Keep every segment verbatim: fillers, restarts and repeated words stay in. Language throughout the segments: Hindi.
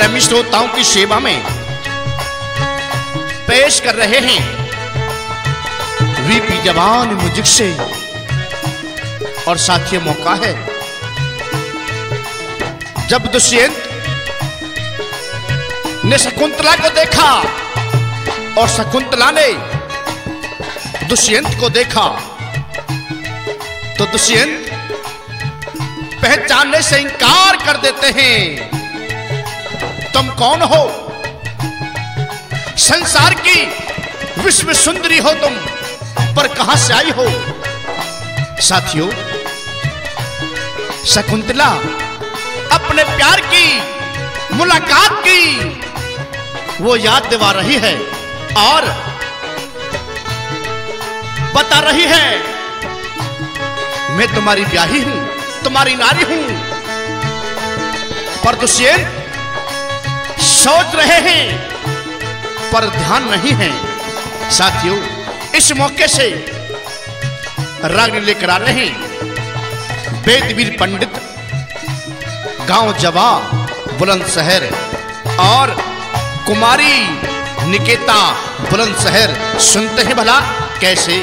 प्रेमी श्रोताओं की सेवा में पेश कर रहे हैं वीपी जवान म्यूजिक से। और साथियों, मौका है जब दुष्यंत ने शकुंतला को देखा और शकुंतला ने दुष्यंत को देखा, तो दुष्यंत पहचानने से इंकार कर देते हैं। तुम कौन हो? संसार की विश्व सुंदरी हो तुम, पर कहां से आई हो? साथियों, शकुंतला अपने प्यार की मुलाकात की वो याद दिवा रही है और बता रही है, मैं तुम्हारी ब्याही हूं, तुम्हारी नारी हूं। पर दुष्यंत सोच रहे हैं पर ध्यान नहीं है। साथियों, इस मौके से राग लेकर आ रहे हैं वेदवीर पंडित, गांव जवा बुलंदशहर, और कुमारी निकेता बुलंदशहर। सुनते हैं भला कैसे।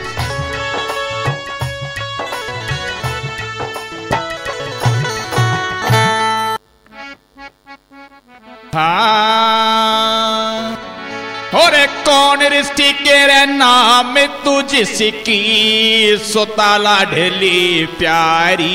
हाँ, और कौन रिश्ती के रे नाम तू जिसकी सुताला ढली प्यारी।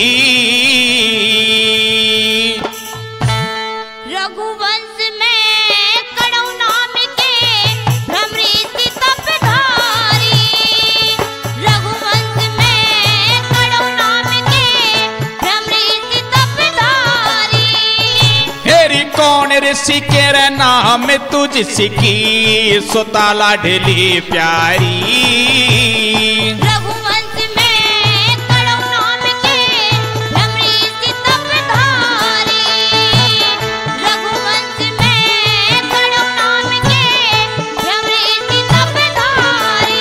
रघुवंश में कड़ौ नाम के भ्रमरीति तपधारी। रघुवंश में कड़ौ नाम के भ्रमरीति तपधारी। हेरी कौन ऋषि के रे नाम तू जिसकी सुताला ढली प्यारी। रघुवंश में कड़ौ नाम के भ्रमरीति तपधारी। रघुवंश में कड़ौ नाम के भ्रमरीति तपधारी।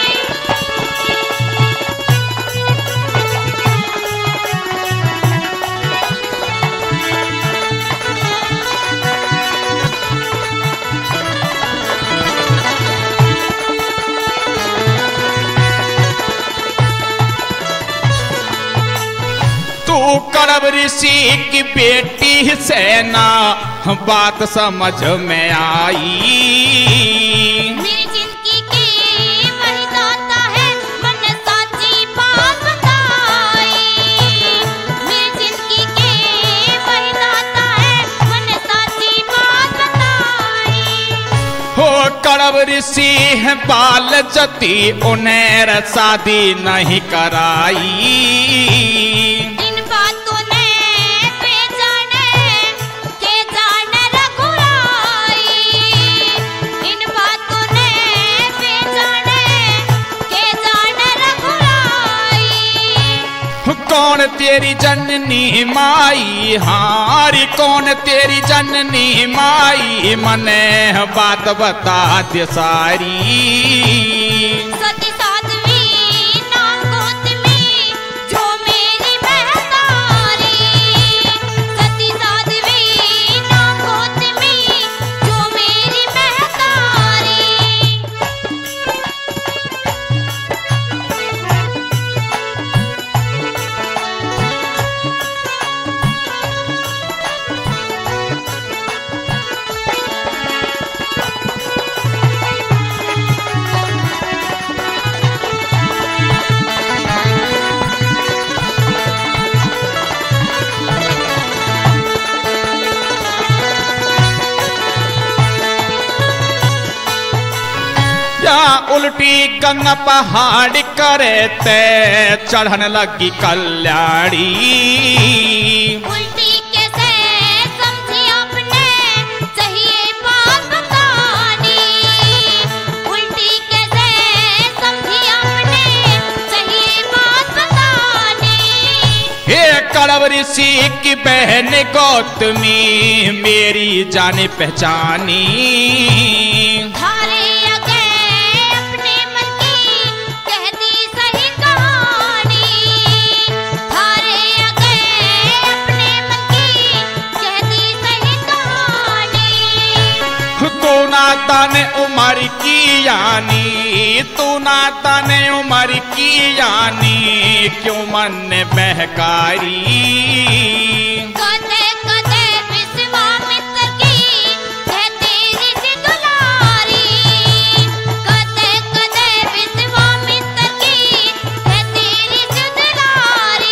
तू कड़व ऋषि की बेटी सेना बात समझ में आई। मेरी जिंदगी की वही दाता है, मन साची बात बताई। मेरी जिंदगी की वही दाता है, मन साची बात बताई। हो कड़व ऋषि है बाल जती, उन्हें शादी नहीं कराई। इन बातों ने पे जाने के जाने रघुराई। इन बातों ने पे जाने के जाने रघुराई। कौन तेरी जननी माई, हारी कौन तेरी जननी माई, मने बात बता दे सारी। सती साध्वी नाम गौतमी जो मेरी महतारी। सती साध्वी नाम गौतमी जो मेरी महतारी। या उल्टी गंगा पहाड़ करे ते चढ़न लगी कल्याणी। उल्टी कैसे समझी आपने, चाहिए बात बतानी। उल्टी कैसे समझी आपने, चाहिए बात बतानी। हे कड़व ऋषि की बहन गौतमी, मेरी जाने पहचानी। धारे अगे अपने मन की कहती सही कहानी। धारे अगे अपने मन की कहती सही कहानी। तने उम्र की यानी, तू ना तने उम्र की यानी, क्यों मन बहकारी। कदे कदे विश्वामित्र की है तेरी सी दुलारी, कदे कदे विश्वामित्र की है तेरी सी दुलारी।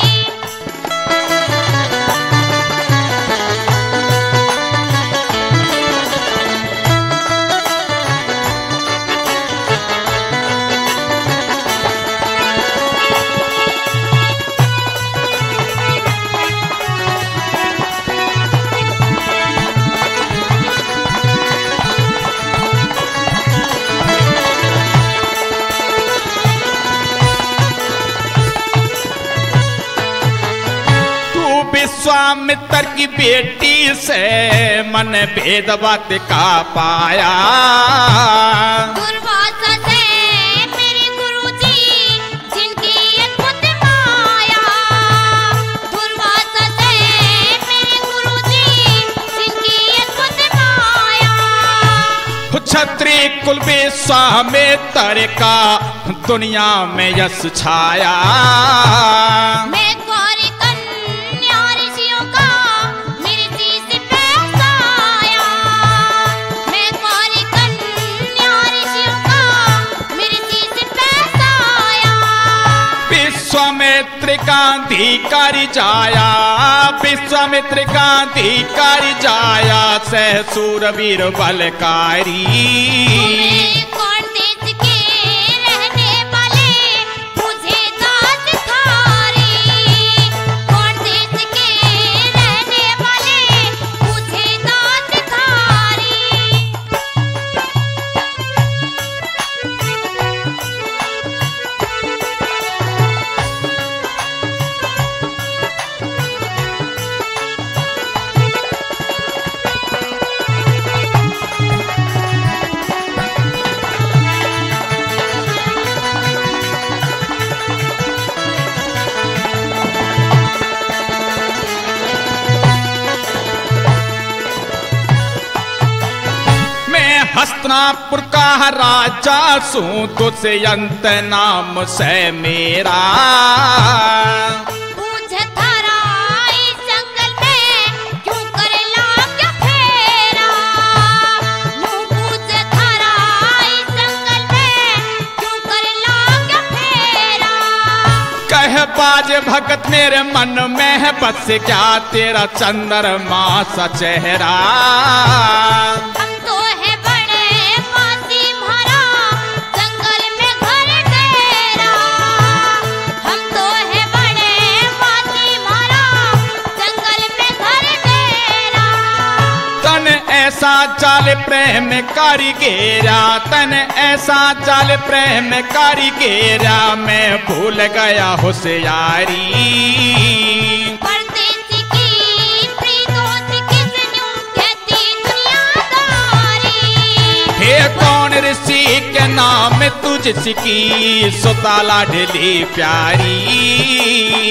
विश्वामित्र की बेटी से मन भेद बात का पाया। दुर्वासा से मेरे गुरुजी जिनकी अद्भुत माया, दुर्वासा से मेरे गुरुजी जिनकी अद्भुत माया। क्षत्रिय कुल विश्वामित्र का दुनिया में यश छाया। मैं गौरी कन्या ऋषियों का मेरे शीश पे साया, मैं गौरी कन्या ऋषियों का मेरे शीश पे साया। विश्वामित्र का अधिकारी जाया, विश्वामित्र का अधिकारी जाया, सह सूरवीर बलकारी। तुम्हें कौन देश के रहने वाले मुझे दास थारी, कौन देश के रहने वाले मुझे दास थारी। मैं हस्तिनापुर का राजा सू, दुष्यंत नाम से मेरा। पूछ थारा इस जंगल में क्यों करे लाग फेरा, नू पूछ थारा इस जंगल में क्यों करे लाग फेरा। कह बाज भगत मेरे मन में है बस क्या तेरा चंद्रमा सा चेहरा। हम तो है बड़े पासी म्हारा जंगल में घर तेरा, हम तो है बड़े पासी म्हारा जंगल में घर तेरा। तन ऐसा चाल प्रेम कारीगेरा, तन ऐसा चाल प्रेम कारीगेरा, मैं भूल गया होशियारी। परदेसी की प्रीतों से किसने कहती दुनियादारी। हे कौन ऋषि के नाम तुझ सिकी, सुताला ढली प्यारी।